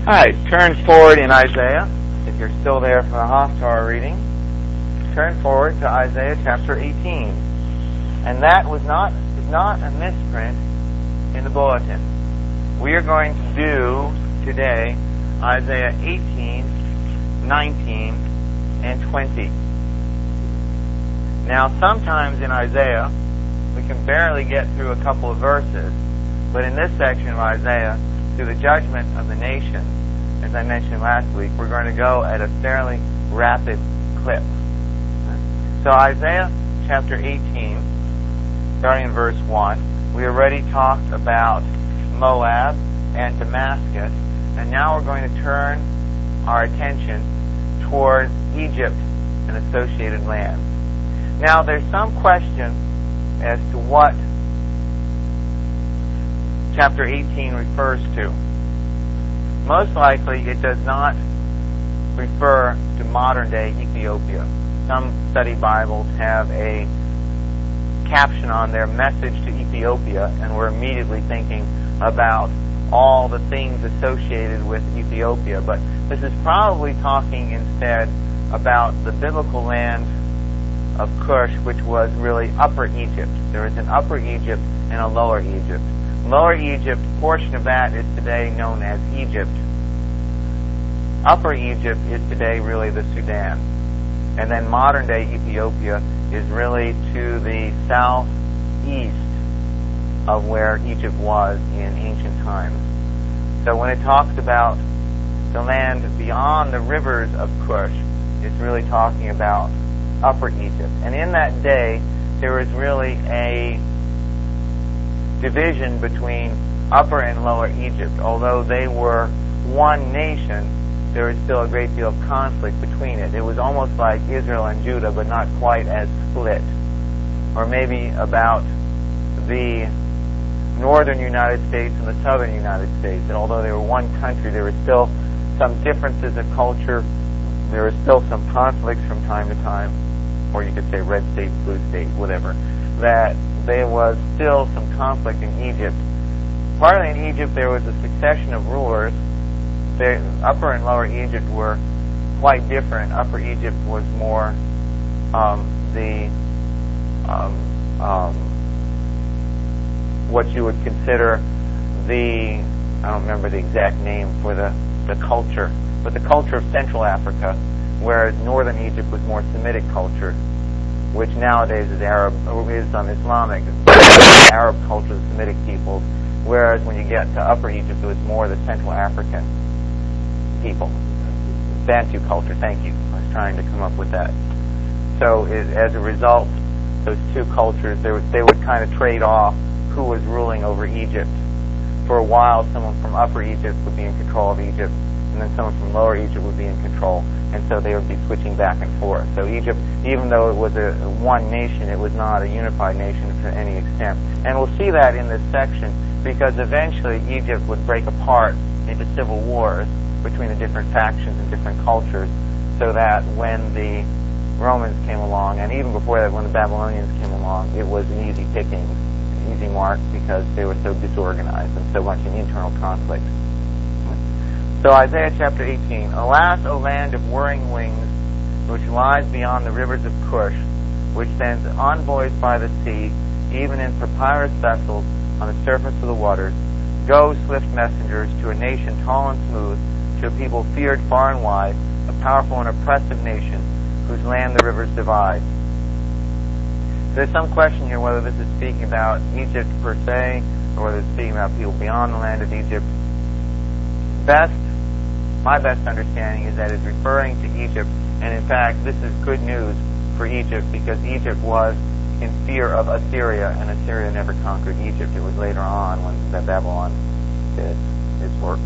All right, turn forward in Isaiah. If you're still there for the Haftarah reading, turn forward to Isaiah chapter 18. And that is not a misprint in the bulletin. We are going to do today Isaiah 18, 19, and 20. Now, sometimes in Isaiah, we can barely get through a couple of verses, but in this section of Isaiah, through the judgment of the nations, as I mentioned last week, we're going to go at a fairly rapid clip. So Isaiah chapter 18, starting in verse 1, we already talked about Moab and Damascus, and now we're going to turn our attention towards Egypt and associated lands. Now, there's some question as to what chapter 18 refers to. Most likely, it does not refer to modern-day Ethiopia. Some study Bibles have a caption on their message to Ethiopia, and we're immediately thinking about all the things associated with Ethiopia. But this is probably talking instead about the biblical land of Cush, which was really Upper Egypt. There is an Upper Egypt and a Lower Egypt. Lower Egypt, portion of that is today known as Egypt. Upper Egypt is today really the Sudan. And then modern-day Ethiopia is really to the southeast of where Egypt was in ancient times. So when it talks about the land beyond the rivers of Cush, it's really talking about Upper Egypt. And in that day, there was really a division between Upper and Lower Egypt. Although they were one nation, there was still a great deal of conflict between it. It was almost like Israel and Judah, but not quite as split. Or maybe about the northern United States and the southern United States. And although they were one country, there were still some differences of culture. There were still some conflicts from time to time. Or you could say red state, blue state, whatever. That there was still some conflict in Egypt. Partly in Egypt there was a succession of rulers. Upper and Lower Egypt were quite different. Upper Egypt was more what you would consider the, I don't remember the exact name for the culture, but the culture of Central Africa, whereas northern Egypt was more Semitic culture, which nowadays is Arab, or is Islamic, Arab culture, the Semitic peoples, whereas when you get to Upper Egypt, it was more the Central African people. Bantu culture, thank you. I was trying to come up with that. So as a result, those two cultures, they would kind of trade off who was ruling over Egypt. For a while, someone from Upper Egypt would be in control of Egypt, and then someone from Lower Egypt would be in control, and so they would be switching back and forth. So Egypt, even though it was a one nation, it was not a unified nation to any extent. And we'll see that in this section, because eventually Egypt would break apart into civil wars between the different factions and different cultures, so that when the Romans came along, and even before that when the Babylonians came along, it was an easy pickings, an easy mark, because they were so disorganized and so much in internal conflict. So Isaiah chapter 18, Alas, O land of whirring wings, which lies beyond the rivers of Cush, which sends envoys by the sea, even in papyrus vessels on the surface of the waters. Go, swift messengers, to a nation tall and smooth, to a people feared far and wide, a powerful and oppressive nation, whose land the rivers divide. There's some question here whether this is speaking about Egypt per se, or whether it's speaking about people beyond the land of Egypt. My best understanding is that it's referring to Egypt, and in fact, this is good news for Egypt, because Egypt was in fear of Assyria, and Assyria never conquered Egypt. It was later on when Babylon did its work.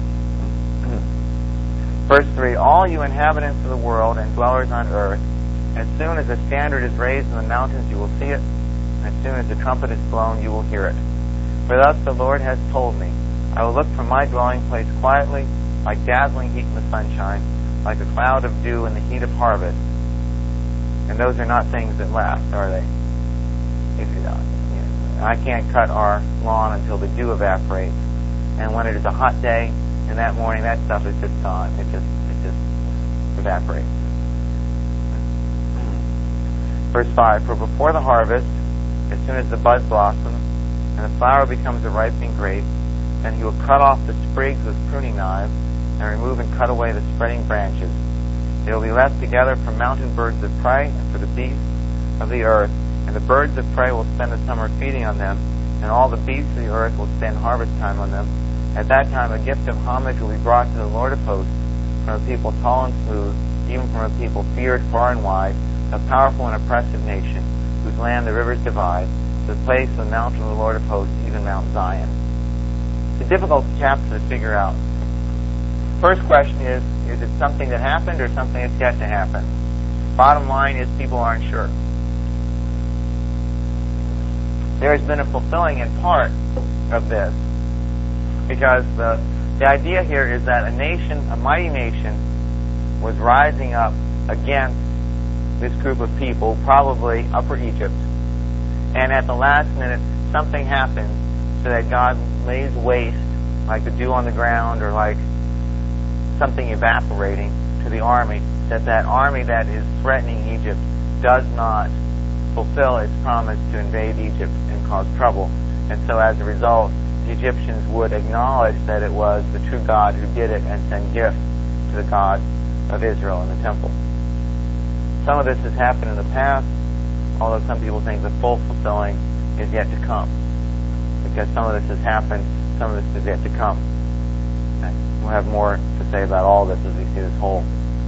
Verse 3, All you inhabitants of the world and dwellers on earth, as soon as a standard is raised in the mountains, you will see it, and as soon as the trumpet is blown, you will hear it. For thus the Lord has told me, I will look from my dwelling place quietly, like dazzling heat in the sunshine, like a cloud of dew in the heat of harvest. And those are not things that last, are they? I can't cut our lawn until the dew evaporates. And when it is a hot day, and that morning that stuff is just gone. It just evaporates. Verse 5, for before the harvest, as soon as the bud blossoms and the flower becomes a ripening grape, then he will cut off the sprigs with pruning knives and remove and cut away the spreading branches. They will be left together for mountain birds of prey and for the beasts of the earth, and the birds of prey will spend the summer feeding on them, and all the beasts of the earth will spend harvest time on them. At that time a gift of homage will be brought to the Lord of hosts from a people tall and smooth, even from a people feared far and wide, a powerful and oppressive nation, whose land the rivers divide, to the place of the mountain of the Lord of hosts, even Mount Zion. It's a difficult chapter to figure out. First question is it something that happened or something that's yet to happen? Bottom line is people aren't sure. There has been a fulfilling in part of this, because the idea here is that a mighty nation, was rising up against this group of people, probably Upper Egypt, and at the last minute something happens so that God lays waste, like the dew on the ground or like something evaporating, to the army, that army that is threatening Egypt does not fulfill its promise to invade Egypt and cause trouble. And so as a result, the Egyptians would acknowledge that it was the true God who did it and send gifts to the God of Israel in the temple. Some of this has happened in the past, although some people think the full fulfilling is yet to come. Because some of this has happened, some of this is yet to come. Okay. We'll have more to say about all this as we see this whole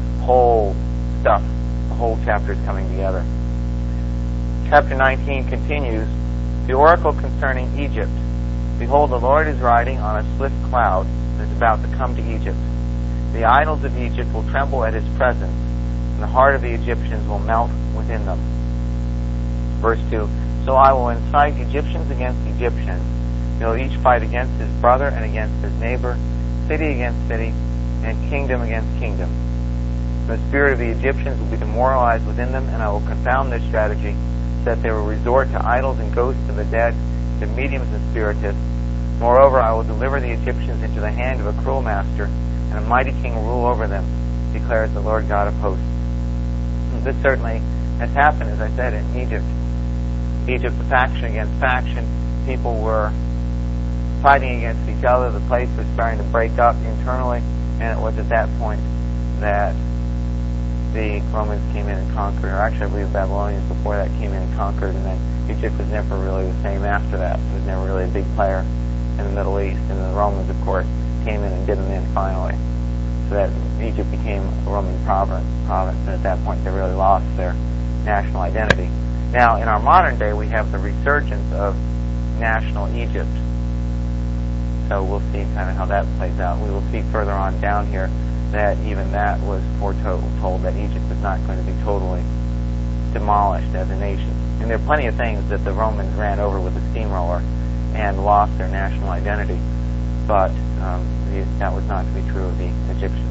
stuff, the whole chapter is coming together. Chapter 19 continues, the oracle concerning Egypt. Behold, the Lord is riding on a swift cloud and is about to come to Egypt. The idols of Egypt will tremble at his presence, and the heart of the Egyptians will melt within them. Verse 2, so I will incite Egyptians against Egyptians. They will each fight against his brother and against his neighbor, city against city, and kingdom against kingdom. The spirit of the Egyptians will be demoralized within them, and I will confound their strategy, so that they will resort to idols and ghosts of the dead, to mediums and spiritists. Moreover, I will deliver the Egyptians into the hand of a cruel master, and a mighty king will rule over them, declares the Lord God of hosts. This certainly has happened, as I said, in Egypt. Egypt, faction against faction. People were fighting against each other. The place was starting to break up internally, and it was at that point that the Romans came in and conquered, or actually I believe the Babylonians before that came in and conquered, and then Egypt was never really the same after that. It was never really a big player in the Middle East, and the Romans, of course, came in and did them in finally. So that Egypt became a Roman province, and at that point they really lost their national identity. Now, in our modern day, we have the resurgence of national Egypt. So we'll see kind of how that plays out. We will see further on down here that even that was foretold that Egypt was not going to be totally demolished as a nation. And there are plenty of things that the Romans ran over with a steamroller and lost their national identity, but that was not to be true of the Egyptians.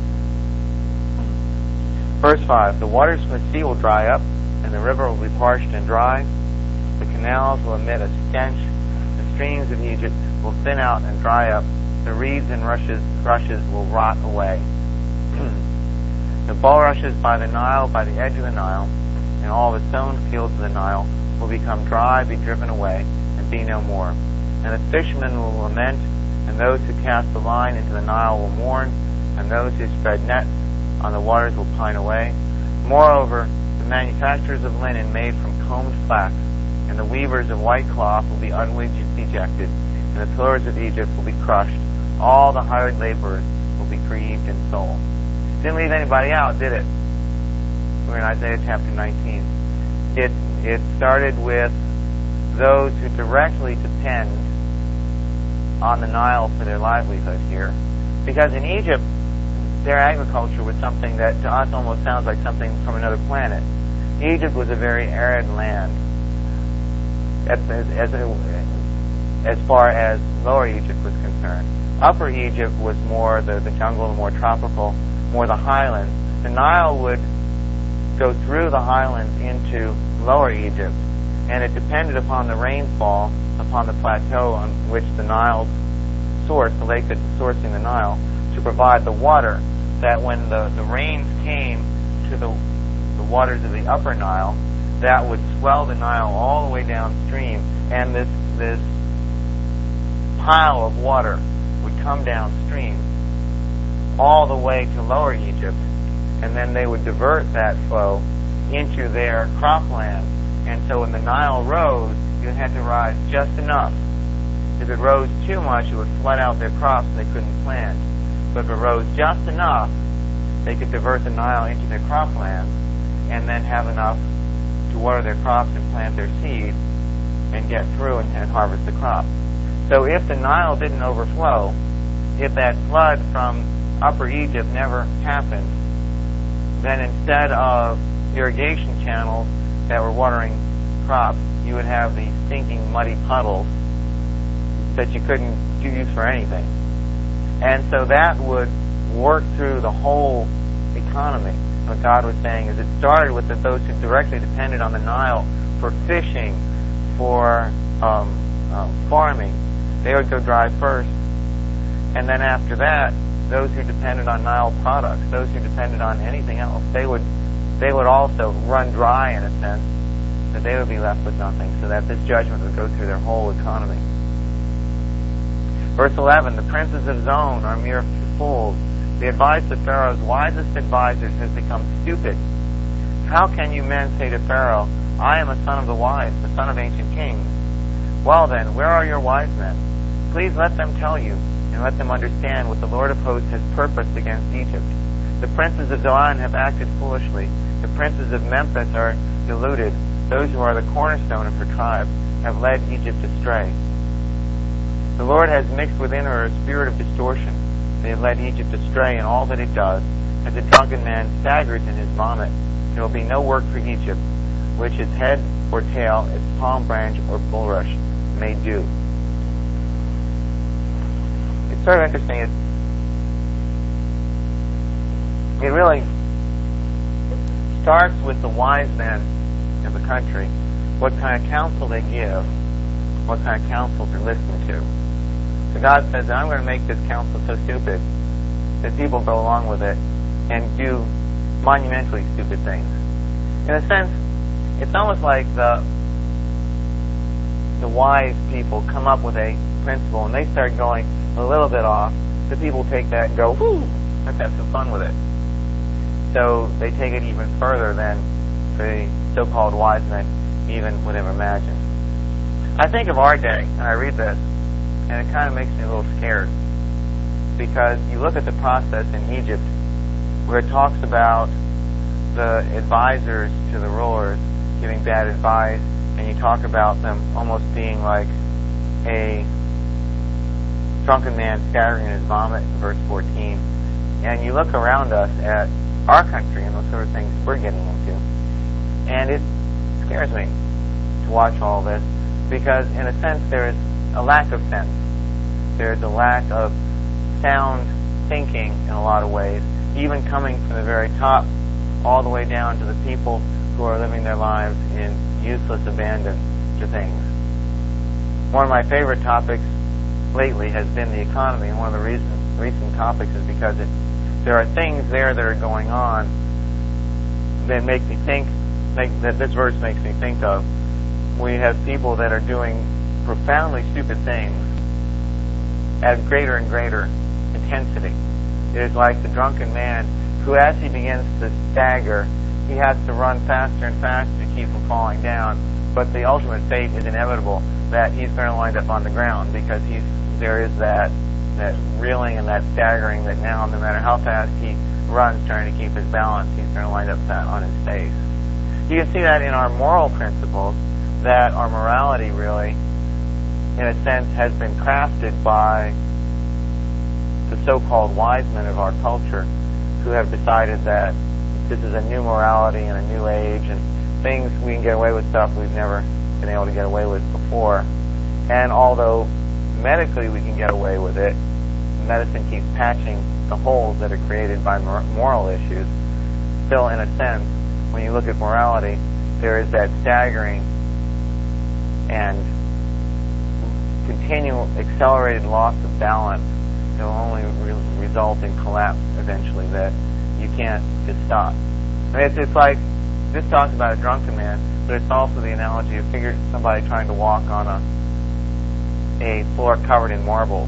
Verse 5, the waters from the sea will dry up, and the river will be parched and dry. The canals will emit a stench. The streams of Egypt will thin out and dry up. The reeds and rushes will rot away. The bulrushes by the Nile, by the edge of the Nile, and all the sown fields of the Nile will become dry, be driven away, and be no more. And the fishermen will lament, and those who cast the line into the Nile will mourn, and those who spread nets on the waters will pine away. Moreover, the manufacturers of linen made from combed flax, and the weavers of white cloth will be utterly dejected, and the pillars of Egypt will be crushed. All the hired laborers will be grieved in soul. Didn't leave anybody out, did it? We're in Isaiah chapter 19. It started with those who directly depend on the Nile for their livelihood here. Because in Egypt, their agriculture was something that to us almost sounds like something from another planet. Egypt was a very arid land as far as Lower Egypt was concerned. Upper Egypt was more the jungle, the more tropical, more the highlands. The Nile would go through the highlands into Lower Egypt, and it depended upon the rainfall, upon the plateau on which the Nile's source, the lake that's sourcing the Nile, to provide the water, that when the rains came to the waters of the upper Nile, that would swell the Nile all the way downstream, and this pile of water would come downstream all the way to Lower Egypt, and then they would divert that flow into their cropland. And so when the Nile rose, it had to rise just enough. If it rose too much, it would flood out their crops and they couldn't plant. But if it rose just enough, they could divert the Nile into their cropland and then have enough to water their crops and plant their seed and get through and harvest the crop. So if the Nile didn't overflow, if that flood from Upper Egypt never happened, then instead of irrigation channels that were watering crops, you would have these stinking muddy puddles that you couldn't use for anything. And so that would work through the whole economy. What God was saying is it started with those who directly depended on the Nile for fishing, for farming. They would go dry first. And then after that, those who depended on Nile products, those who depended on anything else, they would also run dry in a sense, that they would be left with nothing, so that this judgment would go through their whole economy. Verse 11, the princes of Zon are mere fools. The advice of Pharaoh's wisest advisors has become stupid. How can you men say to Pharaoh, I am a son of the wise, the son of ancient kings? Well then, where are your wise men? Please let them tell you, and let them understand what the Lord of hosts has purposed against Egypt. The princes of Zoan have acted foolishly. The princes of Memphis are deluded. Those who are the cornerstone of her tribe have led Egypt astray. The Lord has mixed within her a spirit of distortion. They have led Egypt astray in all that it does. As a drunken man staggers in his vomit, there will be no work for Egypt, which its head or tail, its palm branch or bulrush may do. It's sort of interesting. It really starts with the wise men of the country, what kind of counsel they give, what kind of counsel they're listening to. So God says, I'm going to make this counsel so stupid that people go along with it and do monumentally stupid things. In a sense, it's almost like the wise people come up with a principle and they start going a little bit off. The people take that and go, whoo, let's have some fun with it. So they take it even further than the so-called wise men even would have imagined. I think of our day, and I read this, and it kind of makes me a little scared. Because you look at the process in Egypt, where it talks about the advisors to the rulers giving bad advice, and you talk about them almost being like a drunken man scattering in his vomit in verse 14. And you look around us at our country and those sort of things we're getting into, and it scares me to watch all this, because in a sense there is a lack of sense. There is a lack of sound thinking in a lot of ways, even coming from the very top all the way down to the people who are living their lives in useless abandon to things. One of my favorite topics lately has been the economy, and one of the recent topics is because there are things there that are going on that make me think, that this verse makes me think of. We have people that are doing profoundly stupid things at greater and greater intensity. It is like the drunken man who, as he begins to stagger, he has to run faster and faster to keep from falling down, but the ultimate fate is inevitable, that he's going to wind up on the ground, because there is that reeling and that staggering, that now no matter how fast he runs trying to keep his balance, he's going to wind up flat on his face. You can see that in our moral principles, that our morality really, in a sense, has been crafted by the so-called wise men of our culture, who have decided that this is a new morality and a new age, and things we can get away with stuff we've never been able to get away with before. And although medically we can get away with it, medicine keeps patching the holes that are created by moral issues. Still, in a sense, when you look at morality, there is that staggering and continual accelerated loss of balance it'll only result in collapse eventually, that you can't just stop. I mean, it's like, this talks about a drunken man, but it's also the analogy of somebody trying to walk on a floor covered in marbles,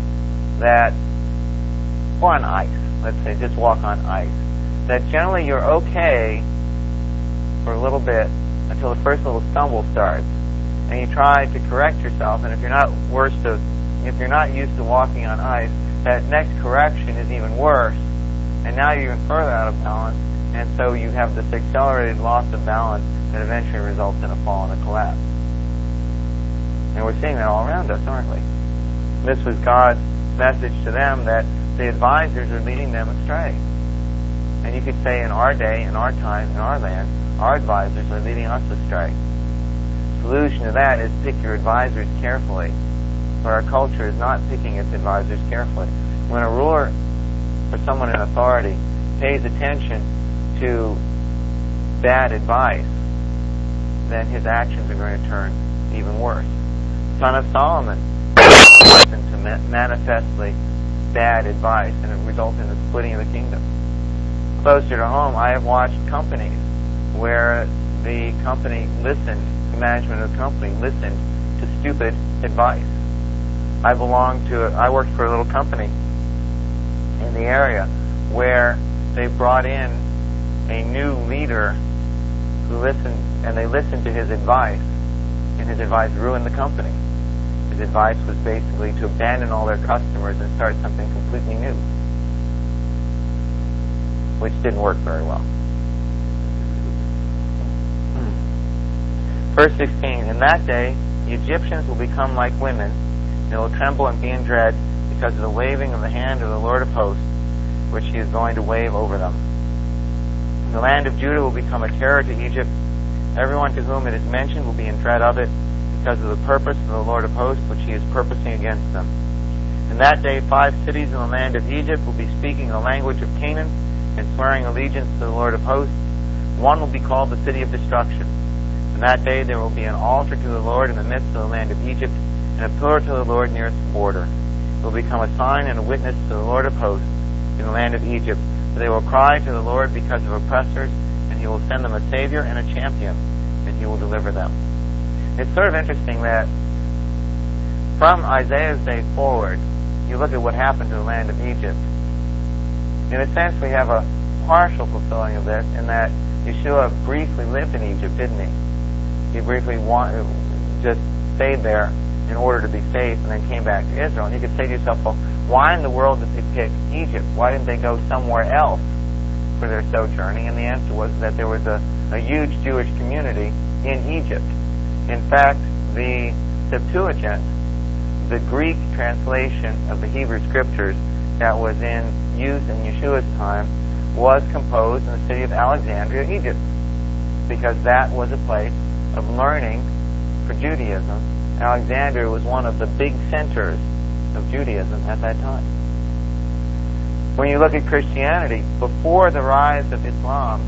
or on ice, let's say, just walk on ice, that generally you're okay for a little bit until the first little stumble starts, and you try to correct yourself, and if you're not used to walking on ice, that next correction is even worse, and now you're even further out of balance, and so you have this accelerated loss of balance that eventually results in a fall and a collapse. And we're seeing that all around us, aren't we? This was God's message to them, that the advisors are leading them astray. And you could say in our day, in our time, in our land, our advisors are leading us astray. The solution to that is pick your advisors carefully. But our culture is not picking its advisors carefully. When a ruler or someone in authority pays attention to bad advice, then his actions are going to turn even worse. Son of Solomon listened to manifestly bad advice, and it resulted in the splitting of the kingdom. Closer to home, I have watched companies where the management of the company listened to stupid advice. I worked for a little company in the area where they brought in a new leader who listened to his advice, and his advice ruined the company. His advice was basically to abandon all their customers and start something completely new, which didn't work very well. Verse 16, in that day the Egyptians will become like women. They will tremble and be in dread because of the waving of the hand of the Lord of hosts, which he is going to wave over them. And the land of Judah will become a terror to Egypt. Everyone to whom it is mentioned will be in dread of it, because of the purpose of the Lord of hosts, which he is purposing against them. In that day 5 cities in the land of Egypt will be speaking the language of Canaan and swearing allegiance to the Lord of hosts. One will be called the city of destruction. In that day there will be an altar to the Lord in the midst of the land of Egypt, and a pillar to the Lord near its border. It will become a sign and a witness to the Lord of hosts in the land of Egypt. For they will cry to the Lord because of oppressors, and he will send them a Savior and a champion, and he will deliver them. It's sort of interesting that from Isaiah's day forward, you look at what happened to the land of Egypt. In a sense, we have a partial fulfilling of this, in that Yeshua briefly lived in Egypt, didn't he? He briefly just stayed there in order to be safe, and then came back to Israel. And you could say to yourself, well, why in the world did they pick Egypt? Why didn't they go somewhere else for their sojourning? And the answer was that there was a huge Jewish community in Egypt. In fact, the Septuagint, the Greek translation of the Hebrew Scriptures that was in use in Yeshua's time, was composed in the city of Alexandria, Egypt, because that was a place of learning for Judaism. Alexandria was one of the big centers of Judaism at that time. When you look at Christianity, before the rise of Islam,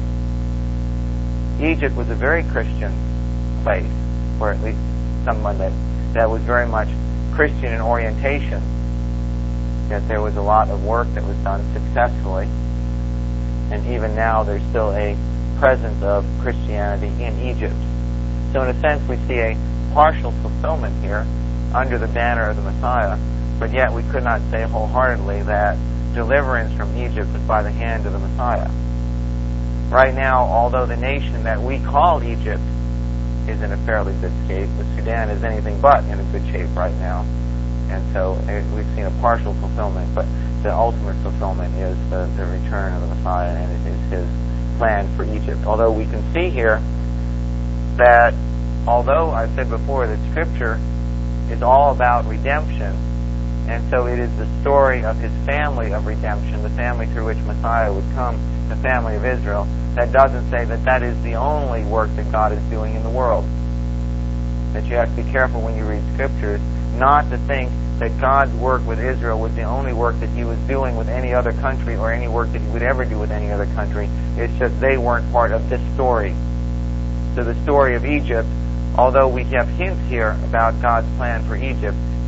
Egypt was a very Christian place, or at least someone that was very much Christian in orientation. Yet there was a lot of work that was done successfully, and even now there's still a presence of Christianity in Egypt. So in a sense we see a partial fulfillment here under the banner of the Messiah, but yet we could not say wholeheartedly that deliverance from Egypt was by the hand of the Messiah. Right now, although the nation that we call Egypt is in a fairly good shape, the Sudan is anything but in a good shape right now. And so we've seen a partial fulfillment, but the ultimate fulfillment is the return of the Messiah, and it is his plan for Egypt. Although we can see here that, although I've said before that Scripture is all about redemption, and so it is the story of his family of redemption, the family through which Messiah would come, the family of Israel, that doesn't say that that is the only work that God is doing in the world. That you have to be careful when you read Scriptures not to think that God's work with Israel was the only work that he was doing with any other country, or any work that he would ever do with any other country. It's just they weren't part of this story. So the story of Egypt, although we have hints here about God's plan for Egypt,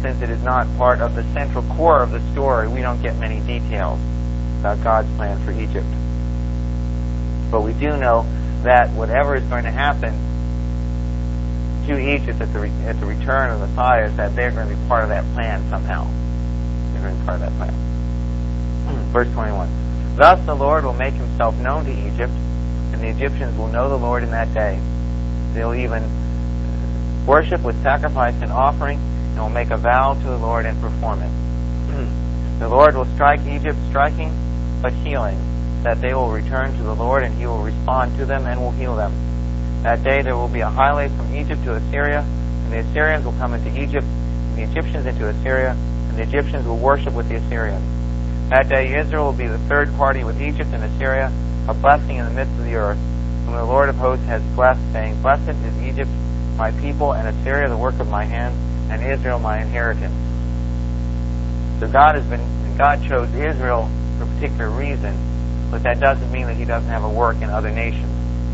since it is not part of the central core of the story, we don't get many details about God's plan for Egypt. But we do know that whatever is going to happen to Egypt at the return of the Messiah is that they're going to be part of that plan somehow. They're going to be part of that plan. Verse 21. Thus the Lord will make himself known to Egypt, and the Egyptians will know the Lord in that day. They'll even worship with sacrifice and offering, and will make a vow to the Lord and perform it. The Lord will strike Egypt, striking but healing, that they will return to the Lord, and he will respond to them and will heal them. That day there will be a highway from Egypt to Assyria, and the Assyrians will come into Egypt, and the Egyptians into Assyria, and the Egyptians will worship with the Assyrians. That day Israel will be the third party with Egypt and Assyria, a blessing in the midst of the earth, whom the Lord of hosts has blessed, saying, Blessed is Egypt, my people, and Assyria, the work of my hands, and Israel, my inheritance. So God chose Israel for a particular reason, but that doesn't mean that he doesn't have a work in other nations.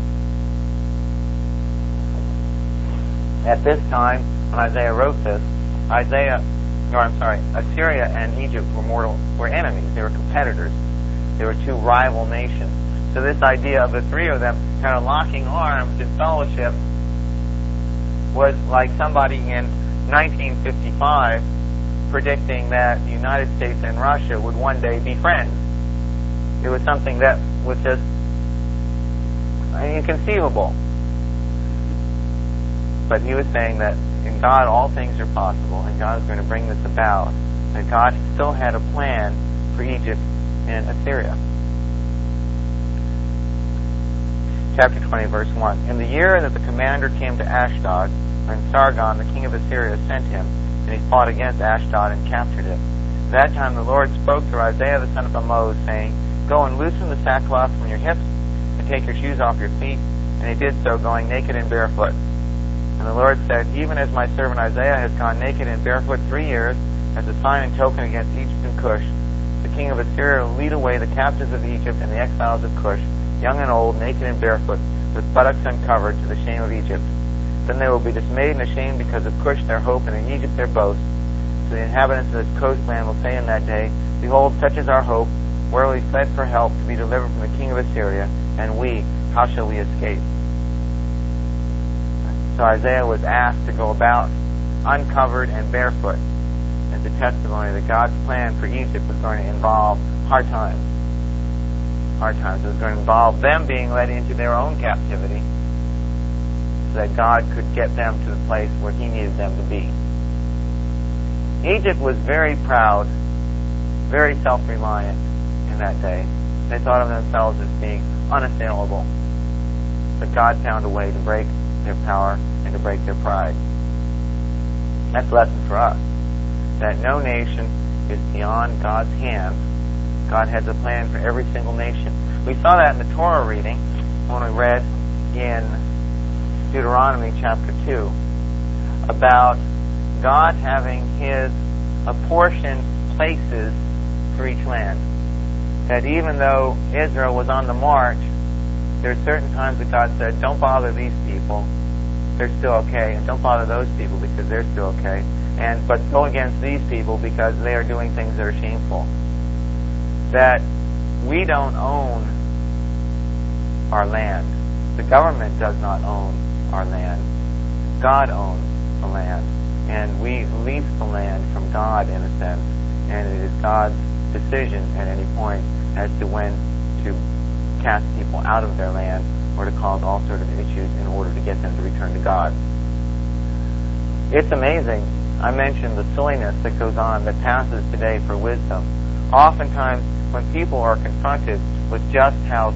At this time, when Isaiah wrote this, Assyria and Egypt were enemies. They were competitors. They were two rival nations. So this idea of the three of them kind of locking arms in fellowship was like somebody in 1955 predicting that the United States and Russia would one day be friends. It was something that was just inconceivable. But he was saying that in God all things are possible, and God is going to bring this about. That God still had a plan for Egypt and Assyria. Chapter 20, verse 1. In the year that the commander came to Ashdod, when Sargon, the king of Assyria, sent him, and he fought against Ashdod and captured it. At that time the Lord spoke through Isaiah the son of Amoz, saying, Go and loosen the sackcloth from your hips, and take your shoes off your feet. And he did so, going naked and barefoot. And the Lord said, Even as my servant Isaiah has gone naked and barefoot 3 years, as a sign and token against Egypt and Cush, the king of Assyria will lead away the captives of Egypt and the exiles of Cush, young and old, naked and barefoot, with buttocks uncovered, to the shame of Egypt. Then they will be dismayed and ashamed because of Cush their hope, and in Egypt their boast. So the inhabitants of this coastland will say in that day, Behold, such is our hope, where we fled for help to be delivered from the king of Assyria, and we, how shall we escape? So Isaiah was asked to go about uncovered and barefoot as a testimony that God's plan for Egypt was going to involve hard times. Hard times. It was going to involve them being led into their own captivity so that God could get them to the place where he needed them to be. Egypt was very proud, very self-reliant in that day. They thought of themselves as being unassailable. But God found a way to break their power and to break their pride. That's a lesson for us, that no nation is beyond God's hand. God has a plan for every single nation. We saw that in the Torah reading when we read in Deuteronomy chapter 2 about God having his apportioned places for each land. That even though Israel was on the march, there are certain times that God said, don't bother these people, they're still okay, and don't bother those people because they're still okay, but go against these people because they are doing things that are shameful. That we don't own our land. The government does not own our land. God owns the land. And we lease the land from God in a sense. And it is God's decision at any point as to when to cast people out of their land or to cause all sorts of issues in order to get them to return to God. It's amazing. I mentioned the silliness that goes on that passes today for wisdom. Oftentimes, when people are confronted with just how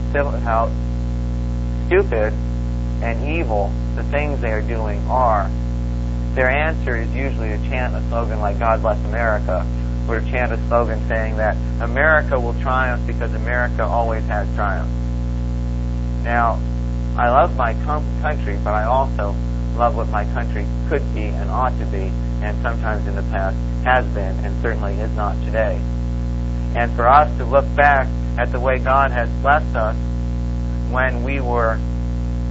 stupid and evil the things they are doing are, their answer is usually to chant a slogan like God Bless America, or to chant a slogan saying that America will triumph because America always has triumphed. Now, I love my country, but I also love what my country could be and ought to be, and sometimes in the past has been, and certainly is not today. And for us to look back at the way God has blessed us when we were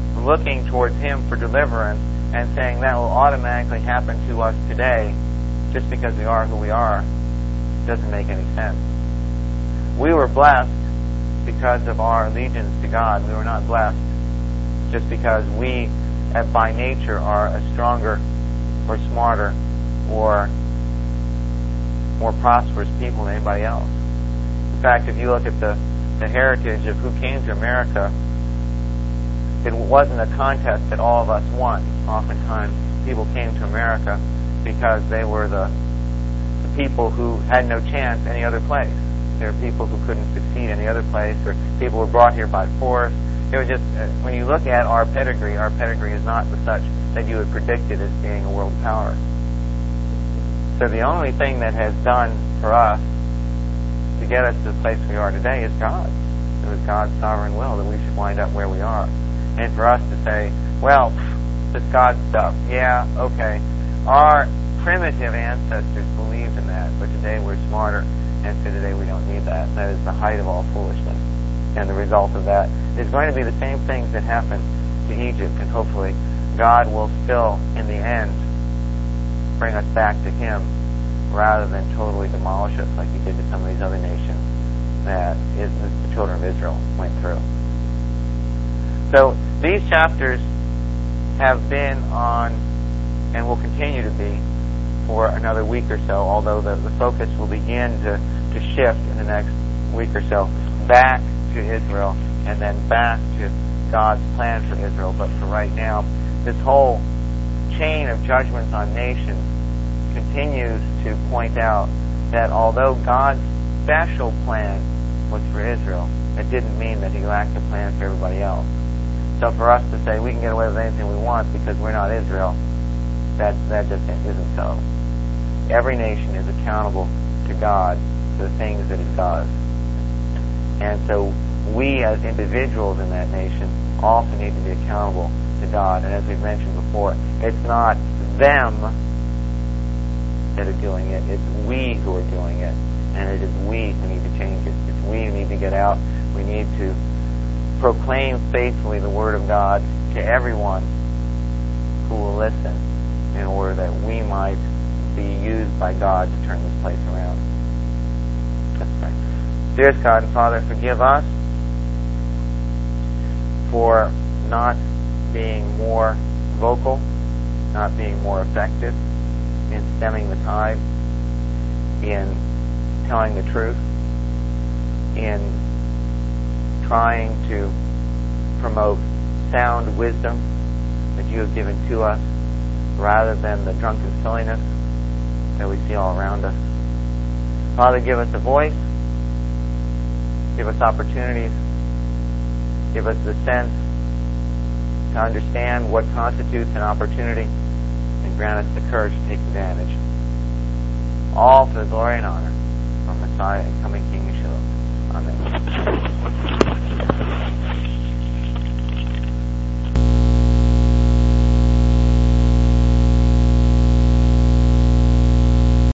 looking towards him for deliverance and saying that will automatically happen to us today just because we are who we are doesn't make any sense. We were blessed because of our allegiance to God. We were not blessed just because we, by nature, are a stronger or smarter or more prosperous people than anybody else. In fact, if you look at the heritage of who came to America, it wasn't a contest that all of us won. Oftentimes, people came to America because they were the people who had no chance any other place. There were people who couldn't succeed any other place, or people were brought here by force. It was just, when you look at our pedigree is not such that you would predict it as being a world power. So the only thing that has done for us to get us to the place we are today is God. It was God's sovereign will that we should wind up where we are. And for us to say, well, this God stuff, yeah, okay. Our primitive ancestors believed in that, but today we're smarter, and so today we don't need that. That is the height of all foolishness. And the result of that is going to be the same things that happened to Egypt, and hopefully God will still, in the end, bring us back to Him rather than totally demolish us like He did to some of these other nations that the children of Israel went through. So these chapters have been on, and will continue to be, for another week or so, although the focus will begin to shift in the next week or so back to Israel and then back to God's plan for Israel. But for right now, this whole chain of judgments on nations continues to point out that although God's special plan was for Israel, it didn't mean that He lacked a plan for everybody else. So for us to say we can get away with anything we want because we're not Israel, that just isn't so. Every nation is accountable to God for the things that it does. And so we as individuals in that nation also need to be accountable to God. And as we've mentioned before, it's not them that are doing it, it's we who are doing it. And it is we who need to change it. It's we who need to get out. We need to proclaim faithfully the Word of God to everyone who will listen in order that we might be used by God to turn this place around. Let's pray. Dearest God and Father, forgive us for not being more vocal, not being more effective in stemming the tide, in telling the truth, in trying to promote sound wisdom that You have given to us rather than the drunken silliness that we see all around us. Father, give us a voice, give us opportunities, give us the sense to understand what constitutes an opportunity, and grant us the courage to take advantage. All for the glory and honor of Messiah and coming King Yeshua. Amen.